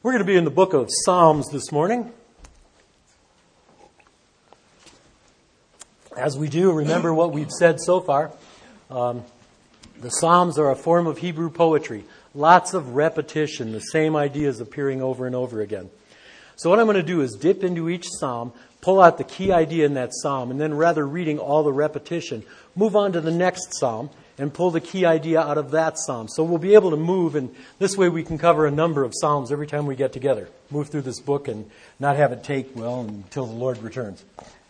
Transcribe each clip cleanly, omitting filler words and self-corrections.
We're going to be in the book of Psalms this morning. As we do, remember what we've said so far. The Psalms are a form of Hebrew poetry. Lots of repetition, the same ideas appearing over and over again. So what I'm going to do is dip into each psalm, pull out the key idea in that psalm, and then rather reading all the repetition, move on to the next psalm and pull the key idea out of that psalm. So we'll be able to move, and this way we can cover a number of psalms every time we get together. Move through this book and not have it take, until the Lord returns.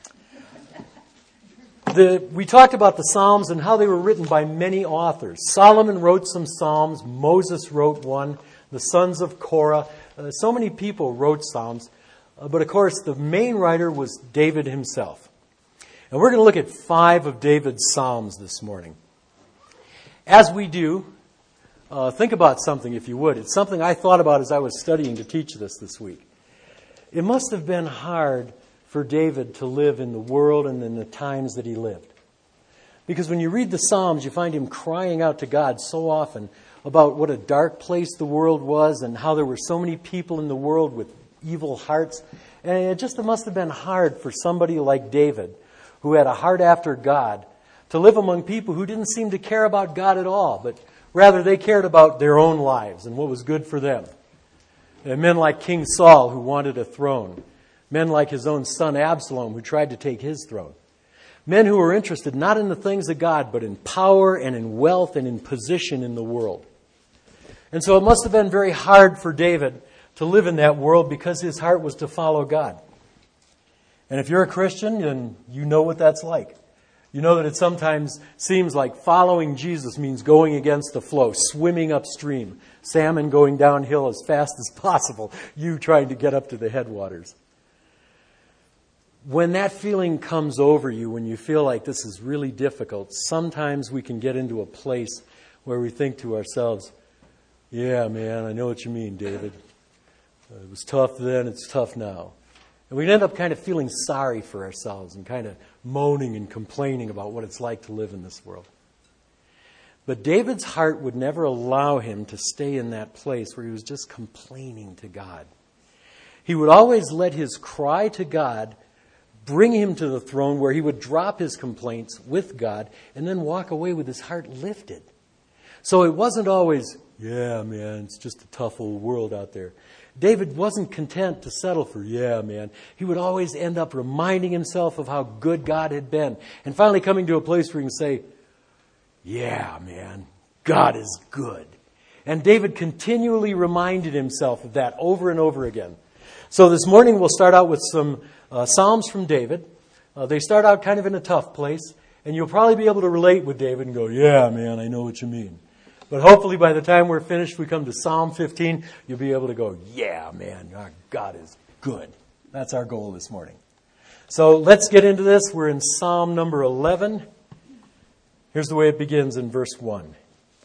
We talked about the Psalms and how they were written by many authors. Solomon wrote some Psalms. Moses wrote one. The sons of Korah. So many people wrote Psalms. But of course, the main writer was David himself. And we're going to look at 5 of David's Psalms this morning. As we do, think about something if you would. It's something I thought about as I was studying to teach this week. It must have been hard for David to live in the world and in the times that he lived. Because when you read the Psalms, you find him crying out to God so often about what a dark place the world was and how there were so many people in the world with evil hearts. And it must have been hard for somebody like David, who had a heart after God, to live among people who didn't seem to care about God at all, but rather they cared about their own lives and what was good for them. And men like King Saul, who wanted a throne. Men like his own son Absalom, who tried to take his throne. Men who were interested not in the things of God, but in power and in wealth and in position in the world. And so it must have been very hard for David to live in that world because his heart was to follow God. And if you're a Christian, then you know what that's like. You know that it sometimes seems like following Jesus means going against the flow, swimming upstream, salmon going downhill as fast as possible, you trying to get up to the headwaters. When that feeling comes over you, when you feel like this is really difficult, sometimes we can get into a place where we think to ourselves, yeah, man, I know what you mean, David. It was tough then, it's tough now. And we end up kind of feeling sorry for ourselves and kind of moaning and complaining about what it's like to live in this world. But David's heart would never allow him to stay in that place where he was just complaining to God. He would always let his cry to God bring him to the throne where he would drop his complaints with God and then walk away with his heart lifted. So it wasn't always, yeah, man, it's just a tough old world out there. David wasn't content to settle for, yeah, man. He would always end up reminding himself of how good God had been and finally coming to a place where he can say, yeah, man, God is good. And David continually reminded himself of that over and over again. So this morning we'll start out with some Psalms from David. They start out kind of in a tough place, and you'll probably be able to relate with David and go, yeah, man, I know what you mean. But hopefully by the time we're finished, we come to Psalm 15, you'll be able to go, yeah, man, our God is good. That's our goal this morning. So let's get into this. We're in Psalm number 11. Here's the way it begins in verse 1.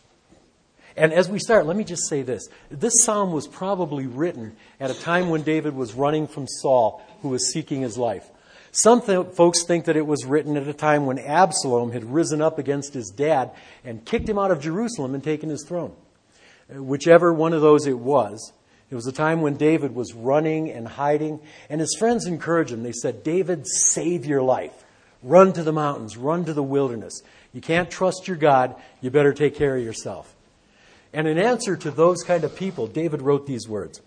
And as we start, let me just say this. This psalm was probably written at a time when David was running from Saul, who was seeking his life. Some folks think that it was written at a time when Absalom had risen up against his dad and kicked him out of Jerusalem and taken his throne. Whichever one of those it was a time when David was running and hiding, and his friends encouraged him. They said, David, save your life. Run to the mountains, run to the wilderness. You can't trust your God, you better take care of yourself. And in answer to those kind of people, David wrote these words.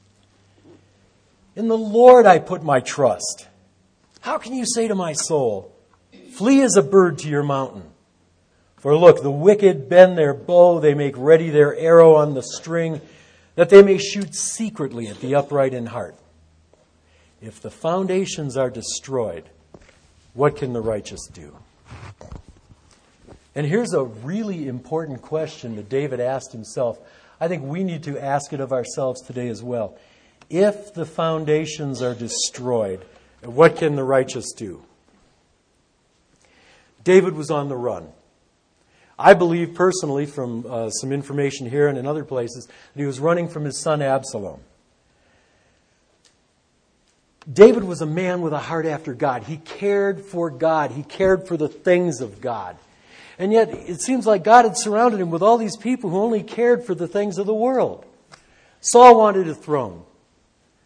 In the Lord I put my trust. How can you say to my soul, flee as a bird to your mountain? For look, the wicked bend their bow, they make ready their arrow on the string, that they may shoot secretly at the upright in heart. If the foundations are destroyed, what can the righteous do? And here's a really important question that David asked himself. I think we need to ask it of ourselves today as well. If the foundations are destroyed, what can the righteous do? David was on the run. I believe personally from some information here and in other places that he was running from his son Absalom. David was a man with a heart after God. He cared for God. He cared for the things of God. And yet it seems like God had surrounded him with all these people who only cared for the things of the world. Saul wanted a throne.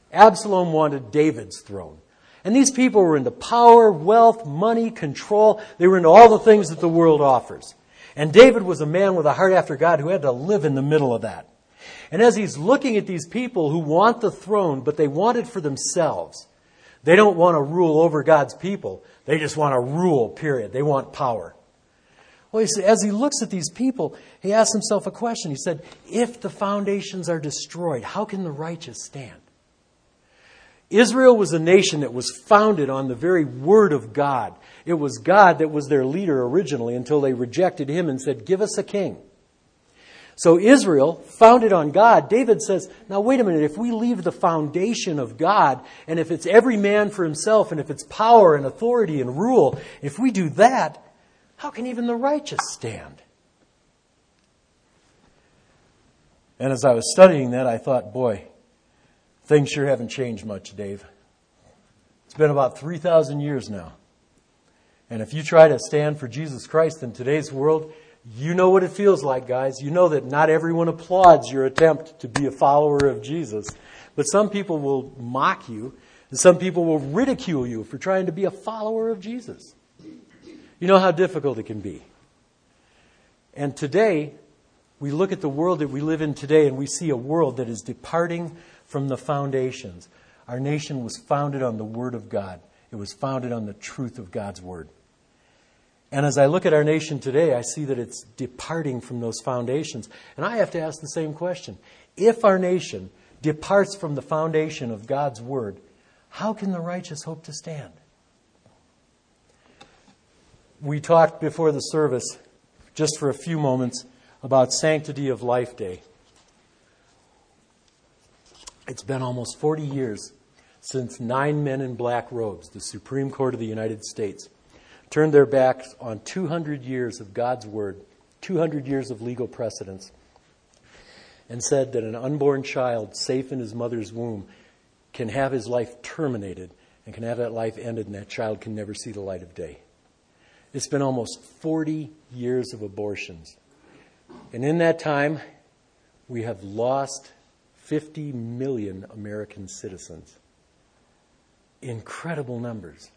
Absalom wanted David's throne. And these people were into power, wealth, money, control. They were into all the things that the world offers. And David was a man with a heart after God who had to live in the middle of that. And as he's looking at these people who want the throne, but they want it for themselves, they don't want to rule over God's people. They just want to rule, period. They want power. Well, as he looks at these people, he asks himself a question. He said, if the foundations are destroyed, how can the righteous stand? Israel was a nation that was founded on the very word of God. It was God that was their leader originally until they rejected him and said, give us a king. So Israel, founded on God, David says, now wait a minute, if we leave the foundation of God, and if it's every man for himself, and if it's power and authority and rule, if we do that, how can even the righteous stand? And as I was studying that, I thought, boy, things sure haven't changed much, Dave. It's been about 3,000 years now. And if you try to stand for Jesus Christ in today's world, you know what it feels like, guys. You know that not everyone applauds your attempt to be a follower of Jesus. But some people will mock you, and some people will ridicule you for trying to be a follower of Jesus. You know how difficult it can be. And today, we look at the world that we live in today, and we see a world that is departing from the foundations. Our nation was founded on the Word of God. It was founded on the truth of God's Word. And as I look at our nation today, I see that it's departing from those foundations. And I have to ask the same question. If our nation departs from the foundation of God's Word, how can the righteous hope to stand? We talked before the service, just for a few moments, about Sanctity of Life Day. It's been almost 40 years since 9 men in black robes, the Supreme Court of the United States, turned their backs on 200 years of God's Word, 200 years of legal precedents, and said that an unborn child safe in his mother's womb can have his life terminated and can have that life ended, and that child can never see the light of day. It's been almost 40 years of abortions. And in that time, we have lost 50 million American citizens. Incredible numbers.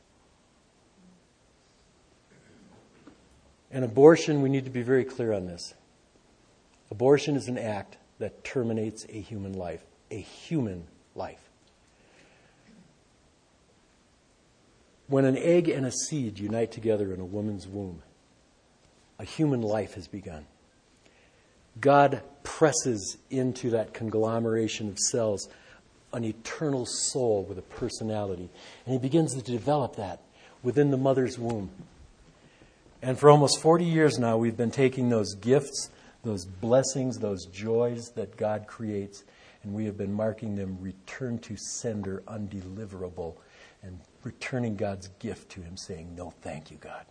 And abortion, we need to be very clear on this. Abortion is an act that terminates a human life. A human life. When an egg and a seed unite together in a woman's womb, a human life has begun. God presses into that conglomeration of cells an eternal soul with a personality. And he begins to develop that within the mother's womb. And for almost 40 years now, we've been taking those gifts, those blessings, those joys that God creates, and we have been marking them return to sender, undeliverable, and returning God's gift to him, saying, no, thank you, God.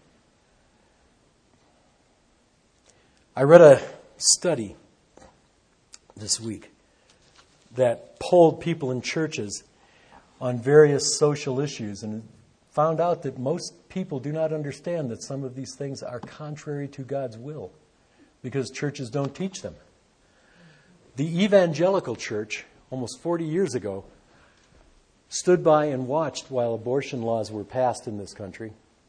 I read a study this week that polled people in churches on various social issues and found out that most people do not understand that some of these things are contrary to God's will because churches don't teach them. The evangelical church, almost 40 years ago, stood by and watched while abortion laws were passed in this country.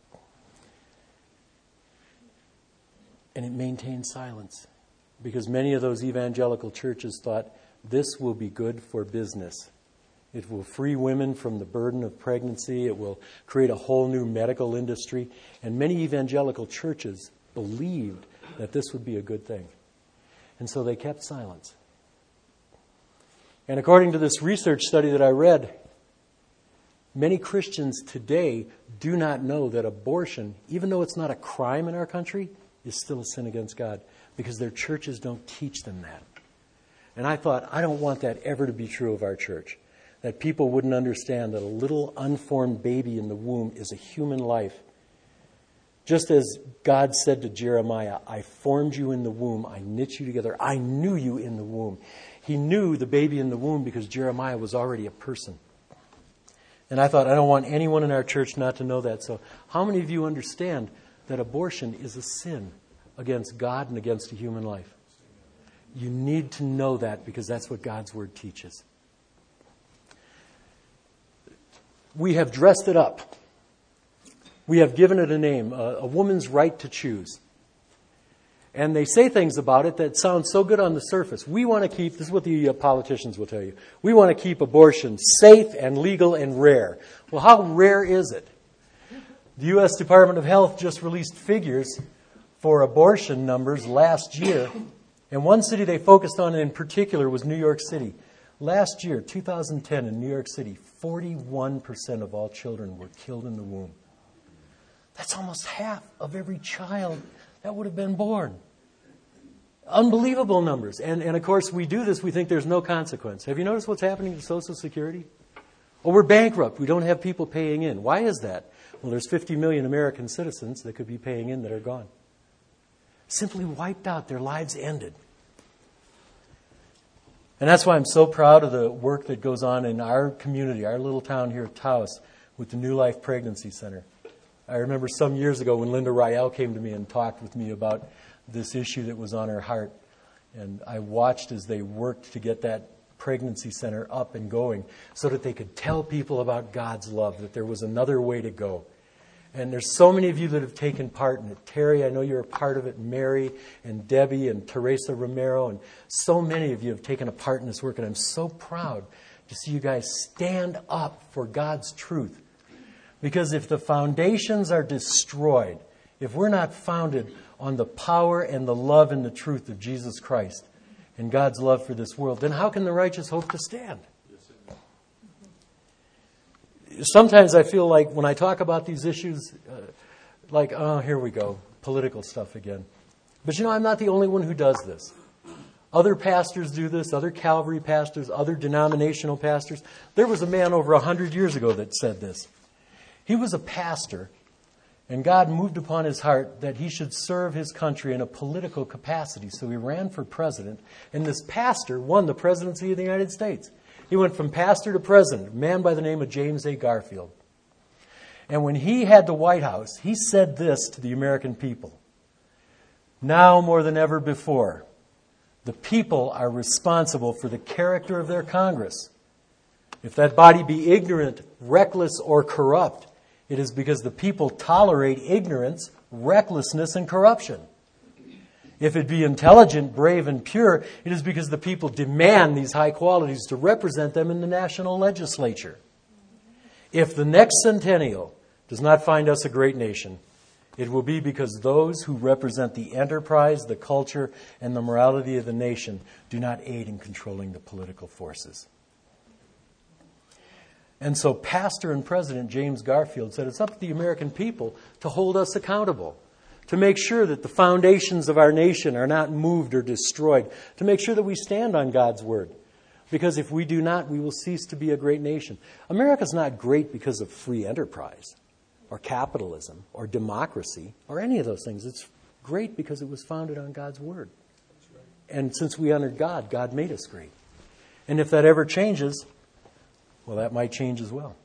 And it maintained silence because many of those evangelical churches thought this will be good for business. It will free women from the burden of pregnancy. It will create a whole new medical industry. And many evangelical churches believed that this would be a good thing. And so they kept silence. And according to this research study that I read, many Christians today do not know that abortion, even though it's not a crime in our country, is still a sin against God because their churches don't teach them that. And I thought, I don't want that ever to be true of our church. That people wouldn't understand that a little unformed baby in the womb is a human life. Just as God said to Jeremiah, I formed you in the womb, I knit you together, I knew you in the womb. He knew the baby in the womb because Jeremiah was already a person. And I thought, I don't want anyone in our church not to know that. So how many of you understand that abortion is a sin against God and against a human life? You need to know that because that's what God's Word teaches. we have dressed it up. We have given it a name, a woman's right to choose. And they say things about it that sound so good on the surface. We want to keep, this is what the politicians will tell you, we want to keep abortion safe and legal and rare. Well, how rare is it? The U.S. Department of Health just released figures for abortion numbers last year. And one city they focused on in particular was New York City. Last year, 2010, in New York City, 41% of all children were killed in the womb. That's almost half of every child that would have been born. Unbelievable numbers. And of course, we do this, we think there's no consequence. Have you noticed what's happening to Social Security? Oh, we're bankrupt. We don't have people paying in. Why is that? Well, there's 50 million American citizens that could be paying in that are gone. Simply wiped out. Their lives ended. And that's why I'm so proud of the work that goes on in our community, our little town here at Taos, with the New Life Pregnancy Center. I remember some years ago when Linda Rael came to me and talked with me about this issue that was on her heart. And I watched as they worked to get that pregnancy center up and going so that they could tell people about God's love, that there was another way to go. And there's so many of you that have taken part in it. Terry, I know you're a part of it. Mary and Debbie and Teresa Romero. And so many of you have taken a part in this work. And I'm so proud to see you guys stand up for God's truth. Because if the foundations are destroyed, if we're not founded on the power and the love and the truth of Jesus Christ and God's love for this world, then how can the righteous hope to stand? Sometimes I feel like when I talk about these issues, oh, here we go, political stuff again. But I'm not the only one who does this. Other pastors do this, other Calvary pastors, other denominational pastors. There was a man over 100 years ago that said this. He was a pastor, and God moved upon his heart that he should serve his country in a political capacity. So he ran for president, and this pastor won the presidency of the United States. He went from pastor to president, a man by the name of James A. Garfield. And when he had the White House, he said this to the American people. Now more than ever before, the people are responsible for the character of their Congress. If that body be ignorant, reckless, or corrupt, it is because the people tolerate ignorance, recklessness, and corruption. If it be intelligent, brave, and pure, it is because the people demand these high qualities to represent them in the national legislature. If the next centennial does not find us a great nation, it will be because those who represent the enterprise, the culture, and the morality of the nation do not aid in controlling the political forces. And so Pastor and President James Garfield said it's up to the American people to hold us accountable, to make sure that the foundations of our nation are not moved or destroyed, to make sure that we stand on God's word. Because if we do not, we will cease to be a great nation. America's not great because of free enterprise or capitalism or democracy or any of those things. It's great because it was founded on God's word. And since we honored God, God made us great. And if that ever changes, well, that might change as well.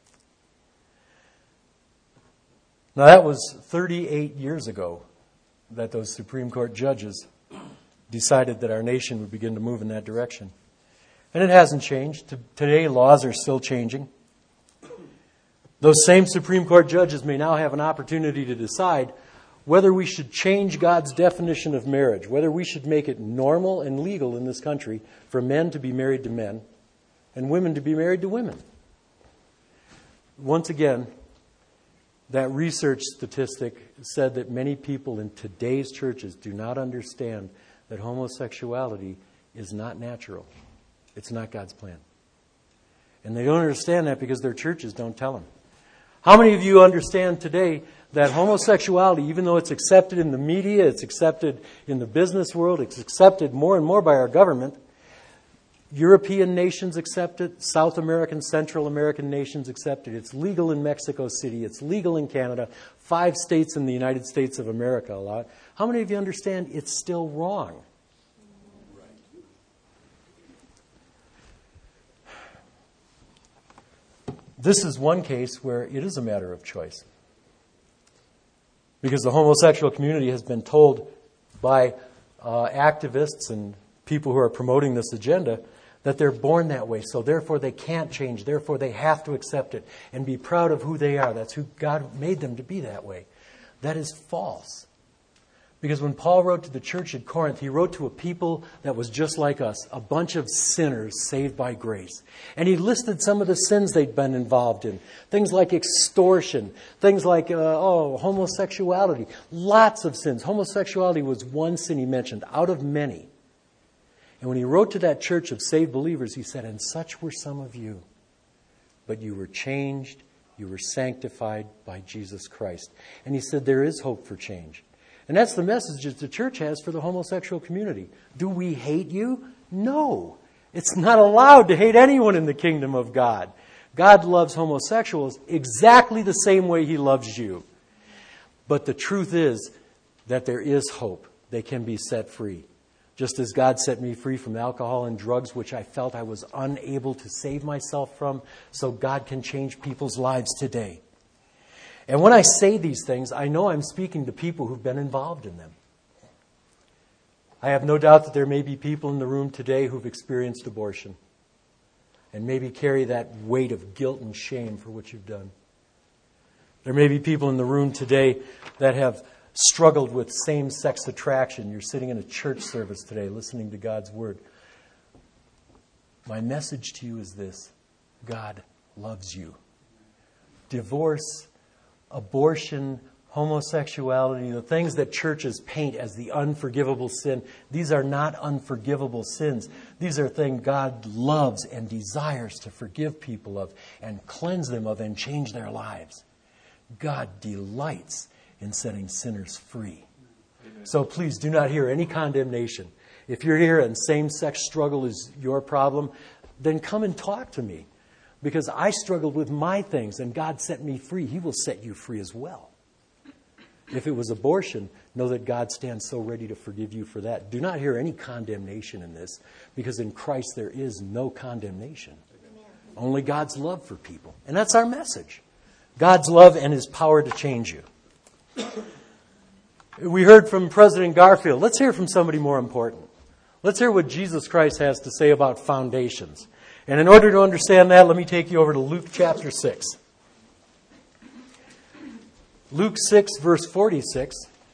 Now, that was 38 years ago that those Supreme Court judges decided that our nation would begin to move in that direction. And it hasn't changed. Today, laws are still changing. Those same Supreme Court judges may now have an opportunity to decide whether we should change God's definition of marriage, whether we should make it normal and legal in this country for men to be married to men and women to be married to women. Once again, that research statistic said that many people in today's churches do not understand that homosexuality is not natural. It's not God's plan. And they don't understand that because their churches don't tell them. How many of you understand today that homosexuality, even though it's accepted in the media, it's accepted in the business world, it's accepted more and more by our government, European nations accept it. South American, Central American nations accept it. It's legal in Mexico City. It's legal in Canada. 5 states in the United States of America allow it. How many of you understand it's still wrong? This is one case where it is a matter of choice. Because the homosexual community has been told by activists and people who are promoting this agenda That they're born that way, so therefore they can't change. Therefore they have to accept it and be proud of who they are. That's who God made them to be that way. That is false. Because when Paul wrote to the church at Corinth, he wrote to a people that was just like us, a bunch of sinners saved by grace. And he listed some of the sins they'd been involved in. Things like extortion, things like homosexuality, lots of sins. Homosexuality was one sin he mentioned out of many. And when he wrote to that church of saved believers, he said, and such were some of you, but you were changed, you were sanctified by Jesus Christ. And he said there is hope for change. And that's the message that the church has for the homosexual community. Do we hate you? No. It's not allowed to hate anyone in the kingdom of God. God loves homosexuals exactly the same way He loves you. But the truth is that there is hope. They can be set free. Just as God set me free from alcohol and drugs, which I felt I was unable to save myself from, so God can change people's lives today. And when I say these things, I know I'm speaking to people who've been involved in them. I have no doubt that there may be people in the room today who've experienced abortion and maybe carry that weight of guilt and shame for what you've done. There may be people in the room today that have struggled with same-sex attraction. You're sitting in a church service today listening to God's Word. My message to you is this: God loves you. Divorce, abortion, homosexuality, the things that churches paint as the unforgivable sin, these are not unforgivable sins. These are things God loves and desires to forgive people of and cleanse them of and change their lives. God delights in setting sinners free. Amen. So please do not hear any condemnation. If you're here and same-sex struggle is your problem, then come and talk to me. Because I struggled with my things and God set me free. He will set you free as well. If it was abortion, know that God stands so ready to forgive you for that. Do not hear any condemnation in this, because in Christ there is no condemnation. Amen. Only God's love for people. And that's our message. God's love and His power to change you. We heard from President Garfield. Let's hear from somebody more important. Let's hear what Jesus Christ has to say about foundations. And in order to understand that, let me take you over to Luke chapter 6. Luke 6, verse 46.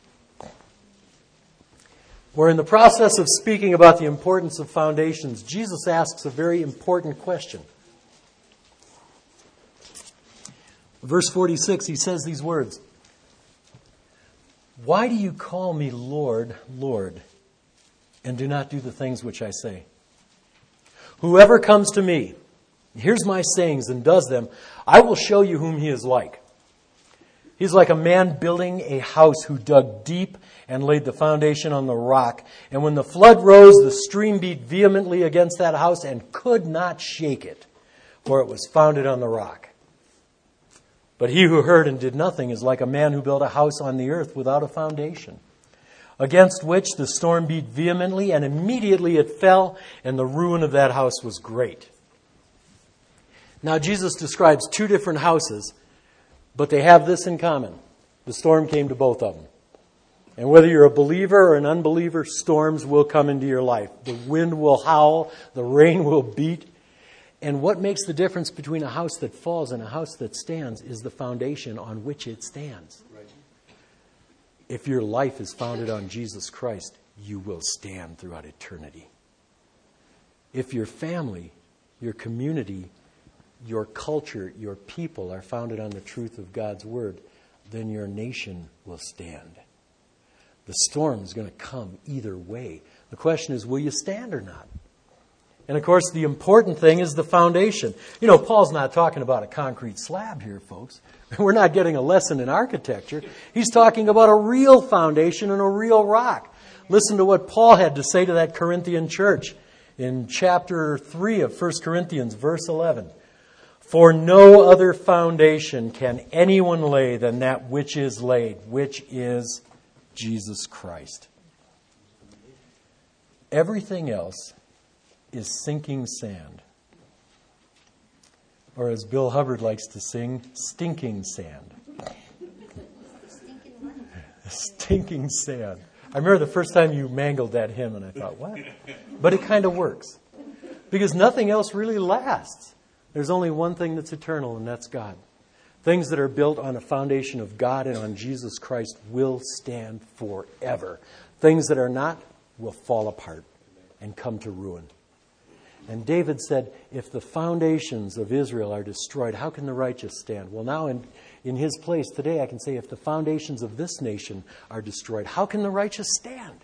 Where in the process of speaking about the importance of foundations, Jesus asks a very important question. Verse 46, He says these words: "Why do you call me Lord, Lord, and do not do the things which I say? Whoever comes to me, hears my sayings and does them, I will show you whom he is like. He's like a man building a house who dug deep and laid the foundation on the rock. And when the flood rose, the stream beat vehemently against that house and could not shake it, for it was founded on the rock. But he who heard and did nothing is like a man who built a house on the earth without a foundation, against which the storm beat vehemently, and immediately it fell, and the ruin of that house was great." Now Jesus describes two different houses, but they have this in common. The storm came to both of them. And whether you're a believer or an unbeliever, storms will come into your life. The wind will howl, the rain will beat. And what makes the difference between a house that falls and a house that stands is the foundation on which it stands. Right. If your life is founded on Jesus Christ, you will stand throughout eternity. If your family, your community, your culture, your people are founded on the truth of God's Word, then your nation will stand. The storm is going to come either way. The question is, will you stand or not? And of course, the important thing is the foundation. You know, Paul's not talking about a concrete slab here, folks. We're not getting a lesson in architecture. He's talking about a real foundation and a real rock. Listen to what Paul had to say to that Corinthian church in chapter 3 of 1 Corinthians, verse 11. "For no other foundation can anyone lay than that which is laid, which is Jesus Christ. Everything else is sinking sand." Or as Bill Hubbard likes to sing, stinking sand. Stinking sand. I remember the first time you mangled that hymn and I thought, what? But it kind of works. Because nothing else really lasts. There's only one thing that's eternal, and that's God. Things that are built on a foundation of God and on Jesus Christ will stand forever. Things that are not will fall apart and come to ruin. And David said, if the foundations of Israel are destroyed, how can the righteous stand? Well, now in his place today, I can say, if the foundations of this nation are destroyed, how can the righteous stand?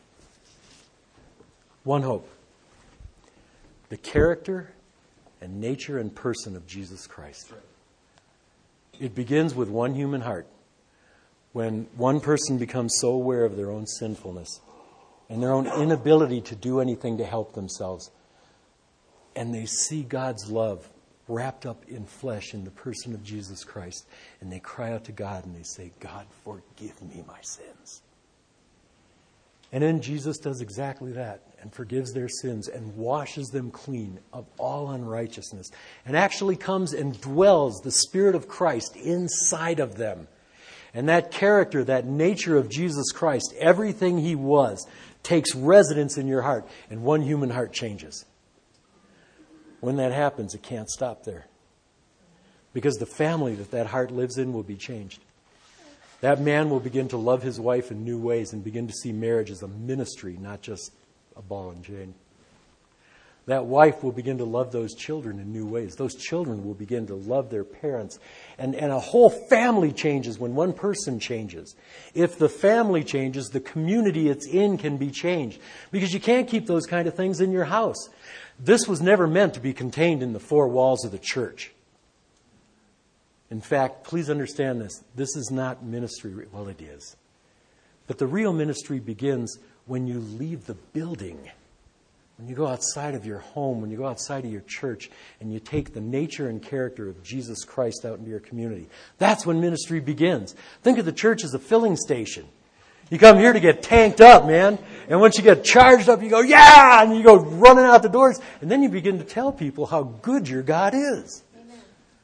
One hope. The character and nature and person of Jesus Christ. It begins with one human heart. When one person becomes so aware of their own sinfulness and their own inability to do anything to help themselves, and they see God's love wrapped up in flesh in the person of Jesus Christ, and they cry out to God and they say, God, forgive me my sins. And then Jesus does exactly that and forgives their sins and washes them clean of all unrighteousness and actually comes and dwells the Spirit of Christ inside of them. And that character, that nature of Jesus Christ, everything he was, takes residence in your heart, and one human heart changes. When that happens, it can't stop there. Because the family that heart lives in will be changed. That man will begin to love his wife in new ways and begin to see marriage as a ministry, not just a ball and chain. That wife will begin to love those children in new ways. Those children will begin to love their parents. And a whole family changes when one person changes. If the family changes, the community it's in can be changed. Because you can't keep those kind of things in your house. This was never meant to be contained in the four walls of the church. In fact, please understand this. This is not ministry. Well, it is. But the real ministry begins when you leave the building. When you go outside of your home, when you go outside of your church, and you take the nature and character of Jesus Christ out into your community. That's when ministry begins. Think of the church as a filling station. You come here to get tanked up, man. And once you get charged up, you go, yeah! And you go running out the doors. And then you begin to tell people how good your God is. Amen.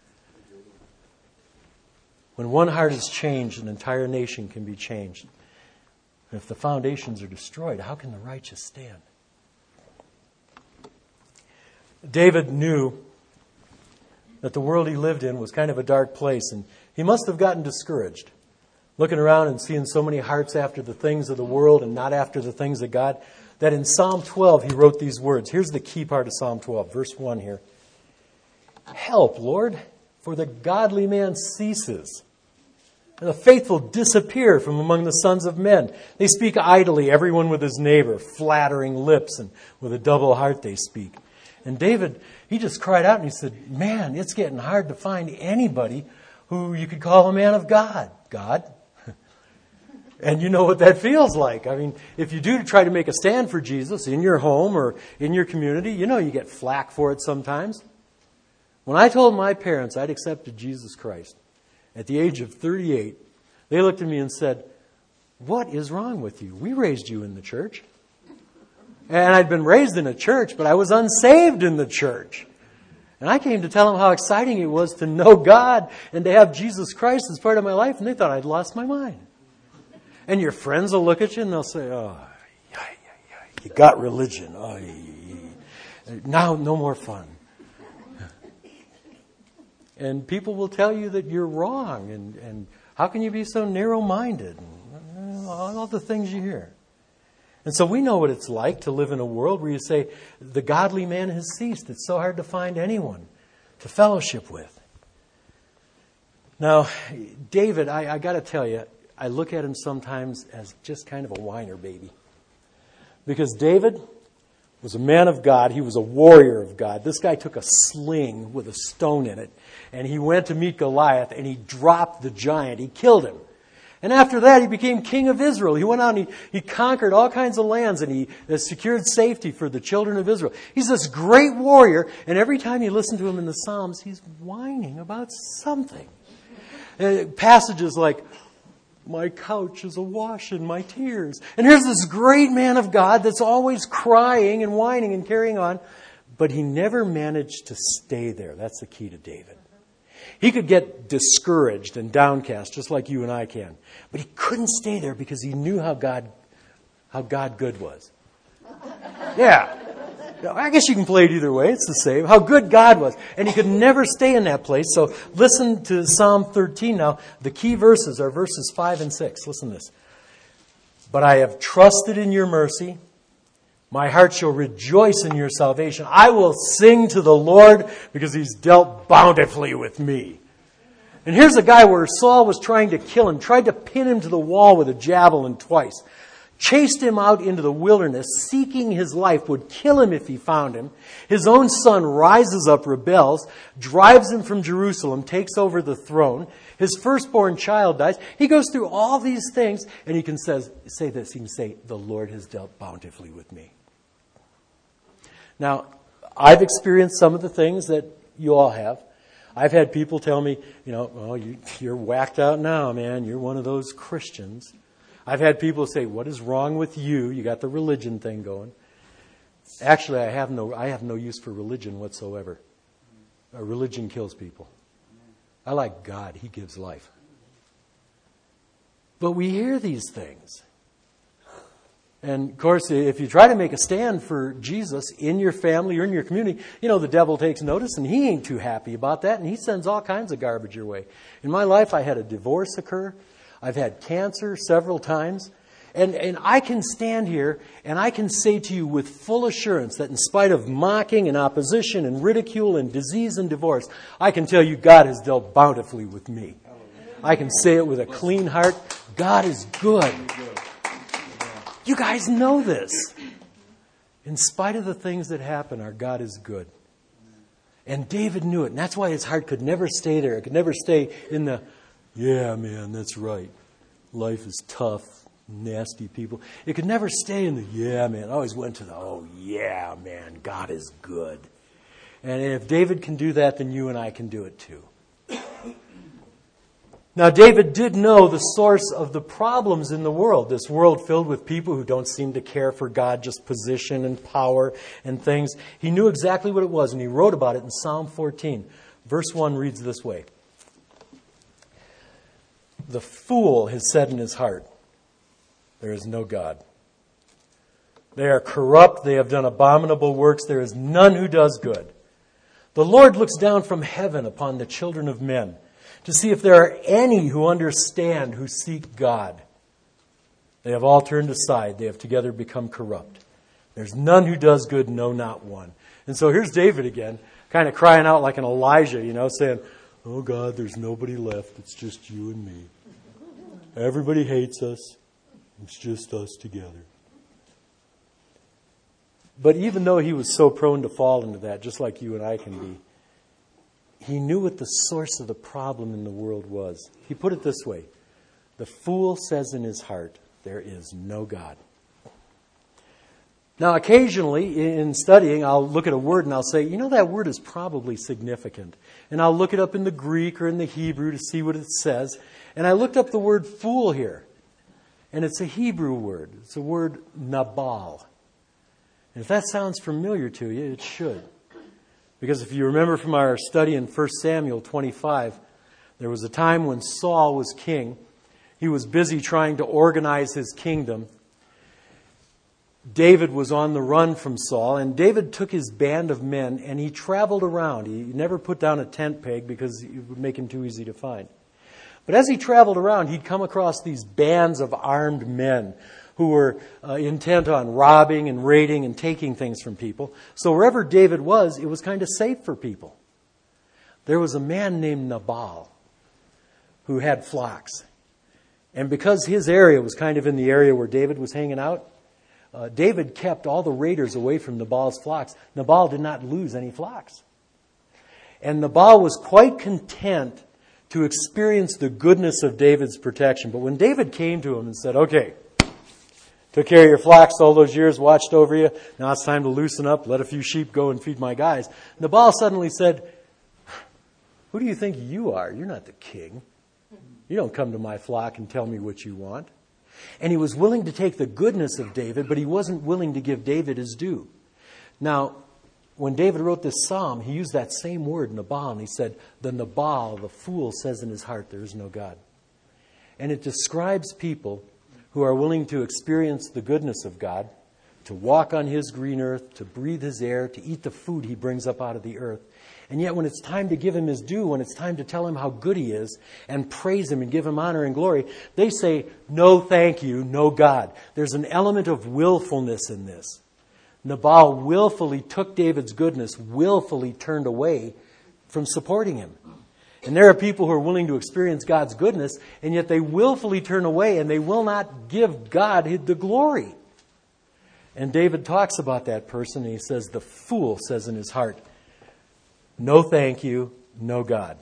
When one heart is changed, an entire nation can be changed. And if the foundations are destroyed, how can the righteous stand? David knew that the world he lived in was kind of a dark place, and he must have gotten discouraged. Looking around and seeing so many hearts after the things of the world and not after the things of God, that in Psalm 12 he wrote these words. Here's the key part of Psalm 12, verse 1 here. Help, Lord, for the godly man ceases, and the faithful disappear from among the sons of men. They speak idly, everyone with his neighbor, flattering lips, and with a double heart they speak. And David, he just cried out and he said, man, it's getting hard to find anybody who you could call a man of God. God. And you know what that feels like. I mean, if you do try to make a stand for Jesus in your home or in your community, you know you get flack for it sometimes. When I told my parents I'd accepted Jesus Christ at the age of 38, they looked at me and said, what is wrong with you? We raised you in the church. And I'd been raised in a church, but I was unsaved in the church. And I came to tell them how exciting it was to know God and to have Jesus Christ as part of my life, and they thought I'd lost my mind. And your friends will look at you and they'll say, oh, you got religion. Oh, now no more fun. And people will tell you that you're wrong, and how can you be so narrow-minded? And all the things you hear. And so we know what it's like to live in a world where you say, the godly man has ceased. It's so hard to find anyone to fellowship with. Now, David, I got to tell you, I look at him sometimes as just kind of a whiner baby. Because David was a man of God. He was a warrior of God. This guy took a sling with a stone in it, and he went to meet Goliath, and he dropped the giant. He killed him. And after that, he became king of Israel. He went out and he conquered all kinds of lands, and he secured safety for the children of Israel. He's this great warrior, and every time you listen to him in the Psalms, he's whining about something. Passages like, my couch is awash in my tears. And here's this great man of God that's always crying and whining and carrying on, but he never managed to stay there. That's the key to David. He could get discouraged and downcast, just like you and I can. But he couldn't stay there because he knew how God good was. Yeah. I guess you can play it either way. It's the same. How good God was. And he could never stay in that place. So listen to Psalm 13 now. The key verses are verses 5 and 6. Listen to this. But I have trusted in your mercy. My heart shall rejoice in your salvation. I will sing to the Lord because he's dealt bountifully with me. And here's a guy where Saul was trying to kill him, tried to pin him to the wall with a javelin twice, chased him out into the wilderness, seeking his life, would kill him if he found him. His own son rises up, rebels, drives him from Jerusalem, takes over the throne. His firstborn child dies. He goes through all these things, and he can say this. He can say, the Lord has dealt bountifully with me. Now, I've experienced some of the things that you all have. I've had people tell me, you're whacked out now, man. You're one of those Christians. I've had people say, what is wrong with you? You got the religion thing going. Actually, I have no use for religion whatsoever. Religion kills people. I like God. He gives life. But we hear these things. And, of course, if you try to make a stand for Jesus in your family or in your community, the devil takes notice, and he ain't too happy about that, and he sends all kinds of garbage your way. In my life, I had a divorce occur. I've had cancer several times. And I can stand here, and I can say to you with full assurance that in spite of mocking and opposition and ridicule and disease and divorce, I can tell you God has dealt bountifully with me. I can say it with a clean heart. God is good. You guys know this. In spite of the things that happen, our God is good. And David knew it. And that's why his heart could never stay there. It could never stay in the, yeah, man, that's right. Life is tough, nasty people. It could never stay in the, yeah, man. I always went to the, oh, yeah, man, God is good. And if David can do that, then you and I can do it too. Now, David did know the source of the problems in the world. This world filled with people who don't seem to care for God, just position and power and things. He knew exactly what it was, and he wrote about it in Psalm 14. Verse 1 reads this way. The fool has said in his heart, there is no God. They are corrupt. They have done abominable works. There is none who does good. The Lord looks down from heaven upon the children of men to see if there are any who understand, who seek God. They have all turned aside. They have together become corrupt. There's none who does good, no, not one. And so here's David again, kind of crying out like an Elijah, saying, oh God, there's nobody left. It's just you and me. Everybody hates us. It's just us together. But even though he was so prone to fall into that, just like you and I can be, he knew what the source of the problem in the world was. He put it this way. The fool says in his heart, there is no God. Now, occasionally in studying, I'll look at a word and I'll say, that word is probably significant. And I'll look it up in the Greek or in the Hebrew to see what it says. And I looked up the word fool here. And it's a Hebrew word. It's a word Nabal. And if that sounds familiar to you, it should. Because if you remember from our study in 1 Samuel 25, there was a time when Saul was king. He was busy trying to organize his kingdom. David was on the run from Saul, and David took his band of men and he traveled around. He never put down a tent peg because it would make him too easy to find. But as he traveled around, he'd come across these bands of armed men who were intent on robbing and raiding and taking things from people. So wherever David was, it was kind of safe for people. There was a man named Nabal who had flocks. And because his area was kind of in the area where David was hanging out, David kept all the raiders away from Nabal's flocks. Nabal did not lose any flocks. And Nabal was quite content to experience the goodness of David's protection. But when David came to him and said, okay, took care of your flocks all those years, watched over you. Now it's time to loosen up, let a few sheep go and feed my guys. Nabal suddenly said, who do you think you are? You're not the king. You don't come to my flock and tell me what you want. And he was willing to take the goodness of David, but he wasn't willing to give David his due. Now, when David wrote this psalm, he used that same word, Nabal, and he said, the Nabal, the fool, says in his heart, there is no God. And it describes people who are willing to experience the goodness of God, to walk on his green earth, to breathe his air, to eat the food he brings up out of the earth. And yet when it's time to give him his due, when it's time to tell him how good he is and praise him and give him honor and glory, they say, no thank you, no God. There's an element of willfulness in this. Nabal willfully took David's goodness, willfully turned away from supporting him. And there are people who are willing to experience God's goodness, and yet they willfully turn away and they will not give God the glory. And David talks about that person, and he says, the fool says in his heart, no thank you, no God.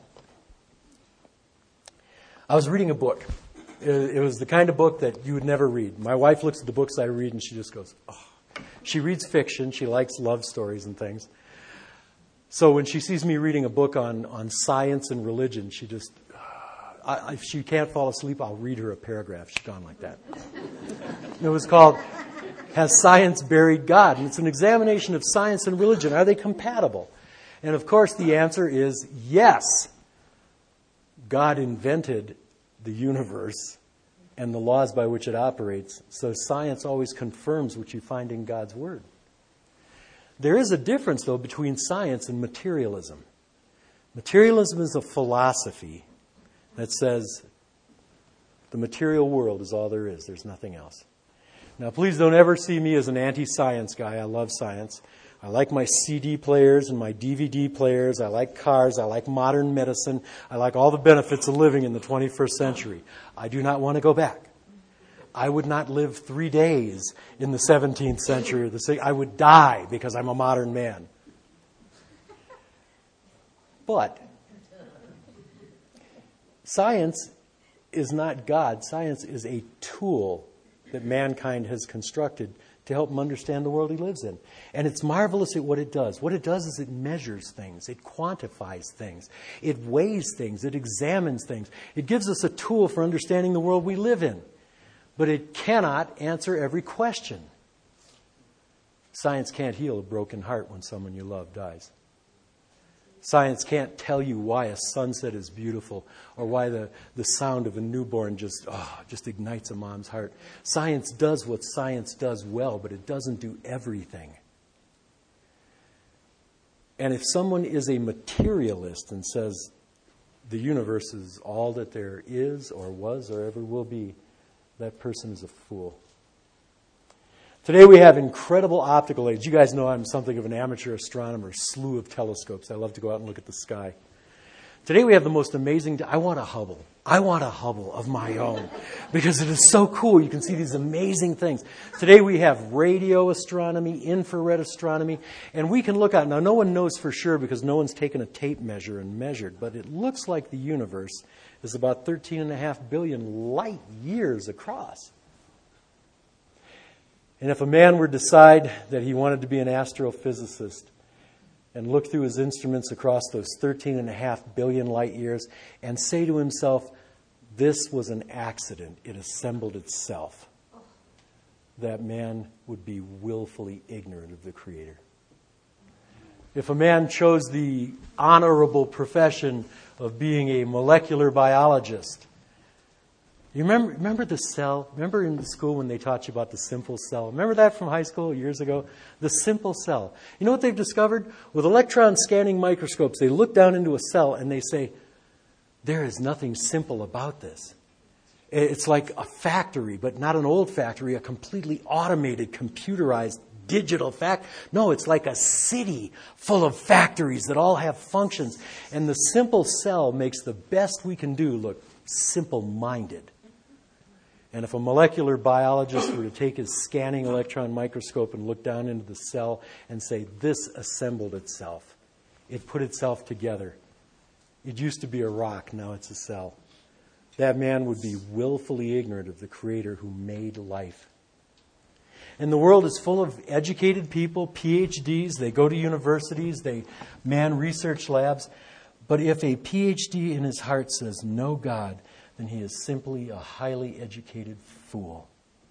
I was reading a book. It was the kind of book that you would never read. My wife looks at the books I read and she just goes, oh. She reads fiction. She likes love stories and things. So when she sees me reading a book on science and religion, she just, if she can't fall asleep, I'll read her a paragraph. She's gone like that. It was called, Has Science Buried God? And it's an examination of science and religion. Are they compatible? And of course the answer is yes. God invented the universe and the laws by which it operates, so science always confirms what you find in God's Word. There is a difference, though, between science and materialism. Materialism is a philosophy that says the material world is all there is. There's nothing else. Now, please don't ever see me as an anti-science guy. I love science. I like my CD players and my DVD players. I like cars. I like modern medicine. I like all the benefits of living in the 21st century. I do not want to go back. I would not live 3 days in the 17th century. I would die because I'm a modern man. But science is not God. Science is a tool that mankind has constructed to help him understand the world he lives in. And it's marvelous at what it does. What it does is it measures things. It quantifies things. It weighs things. It examines things. It gives us a tool for understanding the world we live in. But it cannot answer every question. Science can't heal a broken heart when someone you love dies. Science can't tell you why a sunset is beautiful or why the sound of a newborn just ignites a mom's heart. Science does what science does well, but it doesn't do everything. And if someone is a materialist and says the universe is all that there is or was or ever will be, that person is a fool. Today we have incredible optical aids. You guys know I'm something of an amateur astronomer, slew of telescopes. I love to go out and look at the sky. Today we have the most amazing... I want a Hubble. I want a Hubble of my own because it is so cool. You can see these amazing things. Today we have radio astronomy, infrared astronomy, and we can look out. Now, no one knows for sure because no one's taken a tape measure and measured, but it looks like the universe is about 13.5 billion light years across. And if a man were to decide that he wanted to be an astrophysicist and look through his instruments across those 13.5 billion light years and say to himself, this was an accident, it assembled itself, that man would be willfully ignorant of the Creator. If a man chose the honorable profession of being a molecular biologist, you remember the cell? Remember in school when they taught you about the simple cell? Remember that from high school years ago? The simple cell. You know what they've discovered? With electron scanning microscopes, they look down into a cell and they say, there is nothing simple about this. It's like a factory, but not an old factory, a completely automated, computerized, digital factory. No, it's like a city full of factories that all have functions. And the simple cell makes the best we can do look simple-minded. And if a molecular biologist were to take his scanning electron microscope and look down into the cell and say, this assembled itself, it put itself together. It used to be a rock, now it's a cell. That man would be willfully ignorant of the Creator who made life. And the world is full of educated people, PhDs. They go to universities. They man research labs. But if a PhD in his heart says no God, then he is simply a highly educated fool.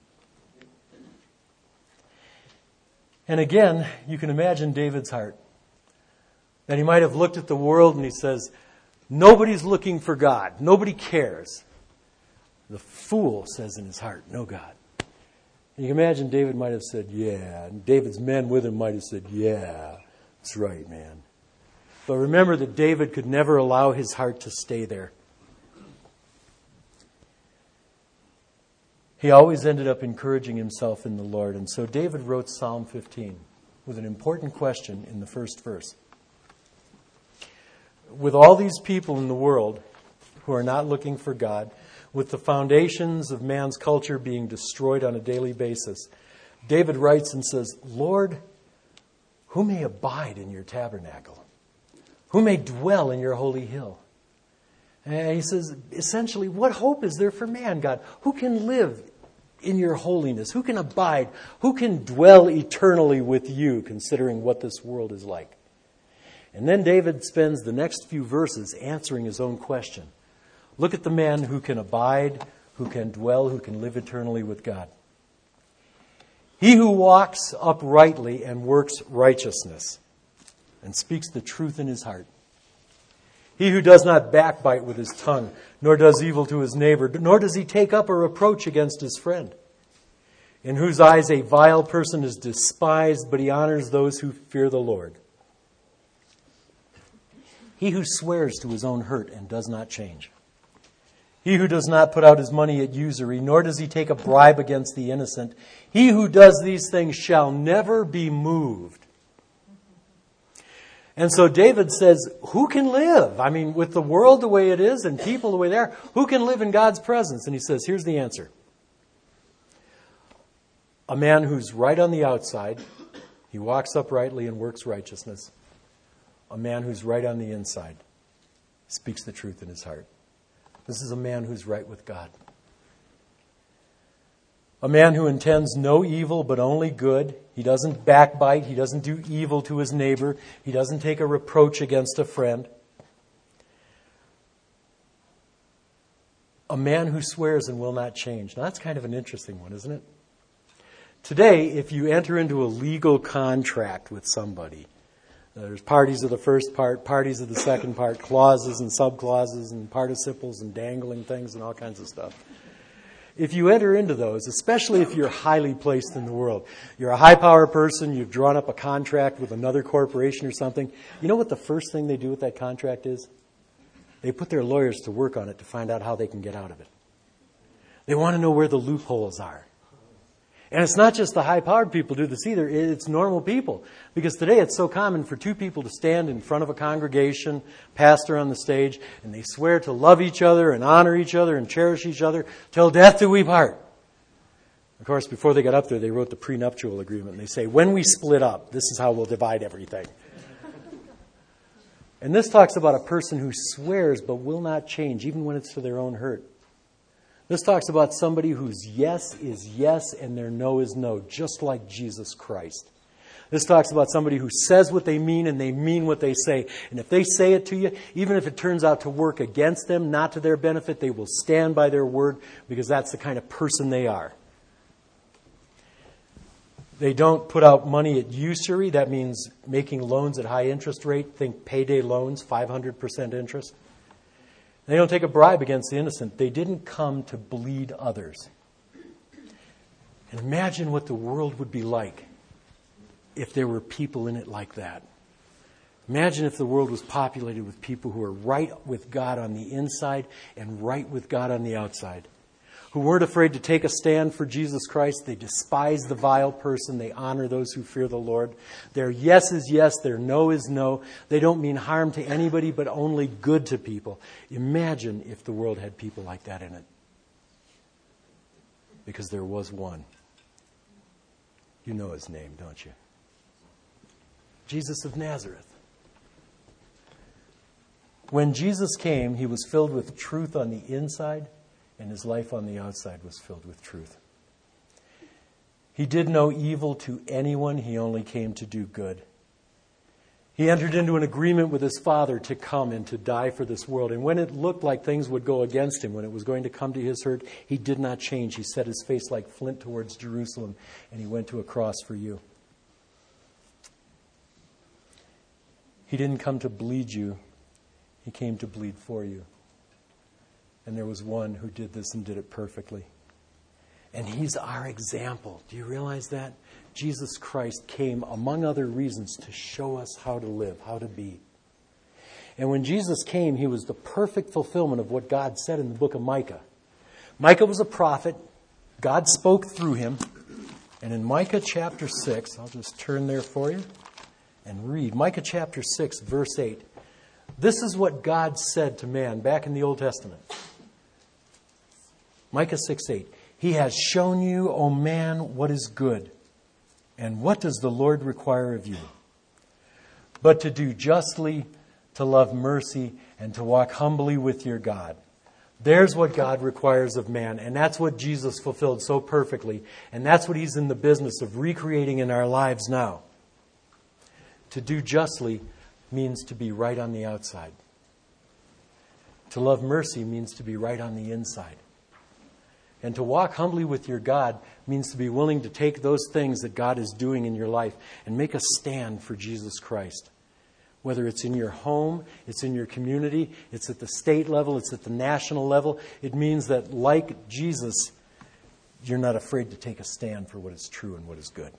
And again, you can imagine David's heart. That he might have looked at the world and he says, nobody's looking for God. Nobody cares. The fool says in his heart, no God. And you can imagine David might have said, yeah. And David's men with him might have said, yeah, that's right, man. But remember that David could never allow his heart to stay there. He always ended up encouraging himself in the Lord. And so David wrote Psalm 15 with an important question in the first verse. With all these people in the world who are not looking for God, with the foundations of man's culture being destroyed on a daily basis, David writes and says, Lord, who may abide in your tabernacle? Who may dwell in your holy hill? And he says, essentially, what hope is there for man, God? Who can live in your holiness? Who can abide? Who can dwell eternally with you, considering what this world is like? And then David spends the next few verses answering his own question. Look at the man who can abide, who can dwell, who can live eternally with God. He who walks uprightly and works righteousness and speaks the truth in his heart. He who does not backbite with his tongue, nor does evil to his neighbor, nor does he take up a reproach against his friend. In whose eyes a vile person is despised, but he honors those who fear the Lord. He who swears to his own hurt and does not change. He who does not put out his money at usury, nor does he take a bribe against the innocent. He who does these things shall never be moved. And so David says, who can live? I mean, with the world the way it is and people the way they are, who can live in God's presence? And he says, here's the answer. A man who's right on the outside, he walks uprightly and works righteousness. A man who's right on the inside, speaks the truth in his heart. This is a man who's right with God. A man who intends no evil but only good. He doesn't backbite. He doesn't do evil to his neighbor. He doesn't take a reproach against a friend. A man who swears and will not change. Now that's kind of an interesting one, isn't it? Today, if you enter into a legal contract with somebody, there's parties of the first part, parties of the second part, clauses and subclauses and participles and dangling things and all kinds of stuff. If you enter into those, especially if you're highly placed in the world, you're a high power person, you've drawn up a contract with another corporation or something, you know what the first thing they do with that contract is? They put their lawyers to work on it to find out how they can get out of it. They want to know where the loopholes are. And it's not just the high-powered people do this either. It's normal people. Because today it's so common for two people to stand in front of a congregation, pastor on the stage, and they swear to love each other and honor each other and cherish each other till death do we part. Of course, before they got up there, they wrote the prenuptial agreement. And they say, when we split up, this is how we'll divide everything. And this talks about a person who swears but will not change, even when it's to their own hurt. This talks about somebody whose yes is yes and their no is no, just like Jesus Christ. This talks about somebody who says what they mean and they mean what they say. And if they say it to you, even if it turns out to work against them, not to their benefit, they will stand by their word because that's the kind of person they are. They don't put out money at usury. That means making loans at high interest rate. Think payday loans, 500% interest. They don't take a bribe against the innocent. They didn't come to bleed others. And imagine what the world would be like if there were people in it like that. Imagine if the world was populated with people who are right with God on the inside and right with God on the outside. Who weren't afraid to take a stand for Jesus Christ. They despise the vile person. They honor those who fear the Lord. Their yes is yes. Their no is no. They don't mean harm to anybody, but only good to people. Imagine if the world had people like that in it. Because there was one. You know his name, don't you? Jesus of Nazareth. When Jesus came, he was filled with truth on the inside, and his life on the outside was filled with truth. He did no evil to anyone. He only came to do good. He entered into an agreement with his Father to come and to die for this world. And when it looked like things would go against him, when it was going to come to his hurt, he did not change. He set his face like flint towards Jerusalem, and he went to a cross for you. He didn't come to bleed you. He came to bleed for you. And there was one who did this and did it perfectly. And He's our example. Do you realize that? Jesus Christ came, among other reasons, to show us how to live, how to be. And when Jesus came, He was the perfect fulfillment of what God said in the book of Micah. Micah was a prophet. God spoke through him. And in Micah chapter 6, I'll just turn there for you and read. Micah chapter 6, verse 8. This is what God said to man back in the Old Testament. Micah 6:8. He has shown you, O man, what is good. And what does the Lord require of you? But to do justly, to love mercy, and to walk humbly with your God. There's what God requires of man. And that's what Jesus fulfilled so perfectly. And that's what He's in the business of recreating in our lives now. To do justly means to be right on the outside. To love mercy means to be right on the inside. And to walk humbly with your God means to be willing to take those things that God is doing in your life and make a stand for Jesus Christ. Whether it's in your home, it's in your community, it's at the state level, it's at the national level. It means that, like Jesus, you're not afraid to take a stand for what is true and what is good.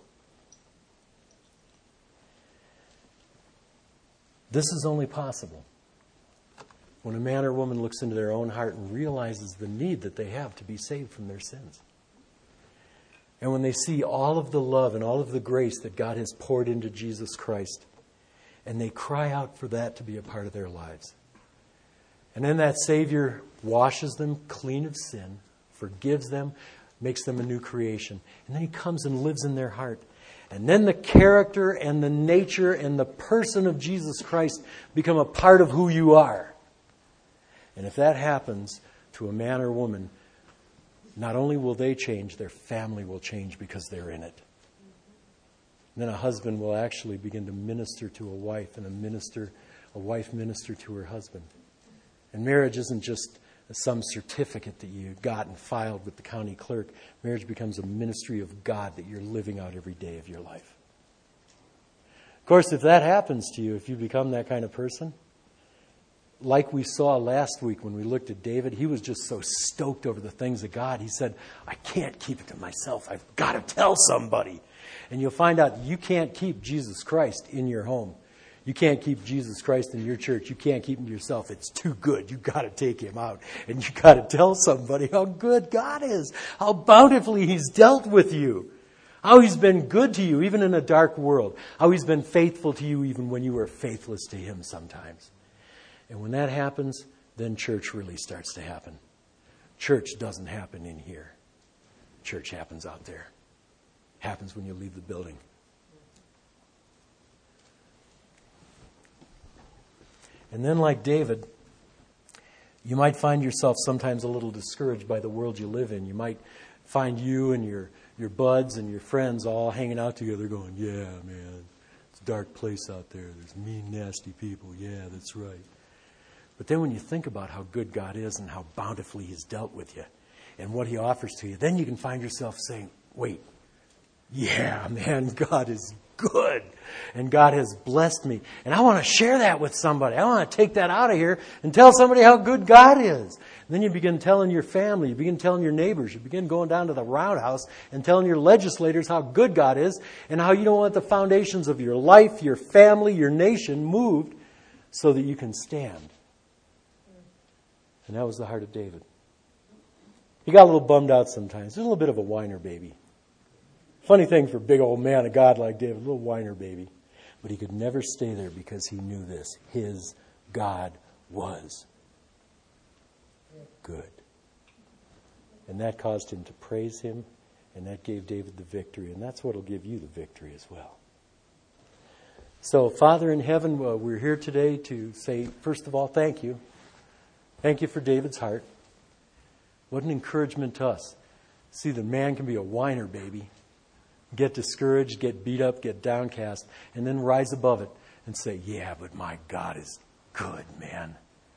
This is only possible when a man or woman looks into their own heart and realizes the need that they have to be saved from their sins. And when they see all of the love and all of the grace that God has poured into Jesus Christ, and they cry out for that to be a part of their lives. And then that Savior washes them clean of sin, forgives them, makes them a new creation. And then He comes and lives in their heart. And then the character and the nature and the person of Jesus Christ become a part of who you are. And if that happens to a man or woman, not only will they change, their family will change because they're in it. And then a husband will actually begin to minister to a wife, and a wife minister to her husband. And marriage isn't just some certificate that you got and filed with the county clerk. Marriage becomes a ministry of God that you're living out every day of your life. Of course, if that happens to you, if you become that kind of person, like we saw last week when we looked at David, he was just so stoked over the things of God. He said, I can't keep it to myself. I've got to tell somebody. And you'll find out you can't keep Jesus Christ in your home. You can't keep Jesus Christ in your church. You can't keep him to yourself. It's too good. You've got to take him out. And you've got to tell somebody how good God is, how bountifully He's dealt with you, how He's been good to you even in a dark world, how He's been faithful to you even when you were faithless to Him sometimes. And when that happens, then church really starts to happen. Church doesn't happen in here. Church happens out there. Happens when you leave the building. And then, like David, you might find yourself sometimes a little discouraged by the world you live in. You might find you and your buds and your friends all hanging out together going, yeah, man, it's a dark place out there. There's mean, nasty people. Yeah, that's right. But then when you think about how good God is and how bountifully He's dealt with you and what He offers to you, then you can find yourself saying, wait, yeah, man, God is good. And God has blessed me. And I want to share that with somebody. I want to take that out of here and tell somebody how good God is. And then you begin telling your family, you begin telling your neighbors, you begin going down to the roundhouse and telling your legislators how good God is and how you don't want the foundations of your life, your family, your nation moved so that you can stand. And that was the heart of David. He got a little bummed out sometimes. He's a little bit of a whiner baby. Funny thing for a big old man of God like David, a little whiner baby. But he could never stay there because he knew this. His God was good. And that caused him to praise Him, and that gave David the victory. And that's what will give you the victory as well. So, Father in heaven, we're here today to say, first of all, thank you. Thank you for David's heart. What an encouragement to us. See, the man can be a whiner baby. Get discouraged, get beat up, get downcast, and then rise above it and say, yeah, but my God is good, man.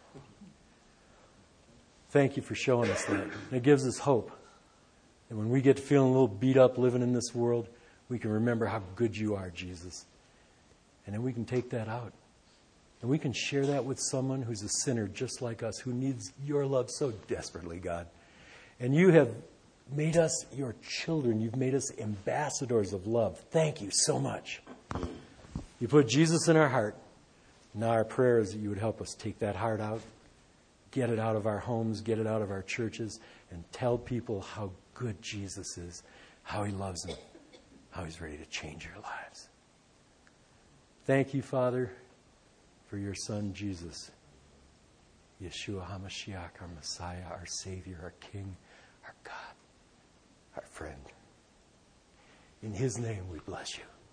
Thank you for showing us that. It gives us hope. And when we get to feeling a little beat up living in this world, we can remember how good you are, Jesus. And then we can take that out. And we can share that with someone who's a sinner just like us, who needs your love so desperately, God. And you have made us your children. You've made us ambassadors of love. Thank you so much. You put Jesus in our heart. Now our prayer is that you would help us take that heart out, get it out of our homes, get it out of our churches, and tell people how good Jesus is, how he loves them, how he's ready to change your lives. Thank you, Father, for your Son, Jesus, Yeshua HaMashiach, our Messiah, our Savior, our King, our God, our friend. In his name we bless you.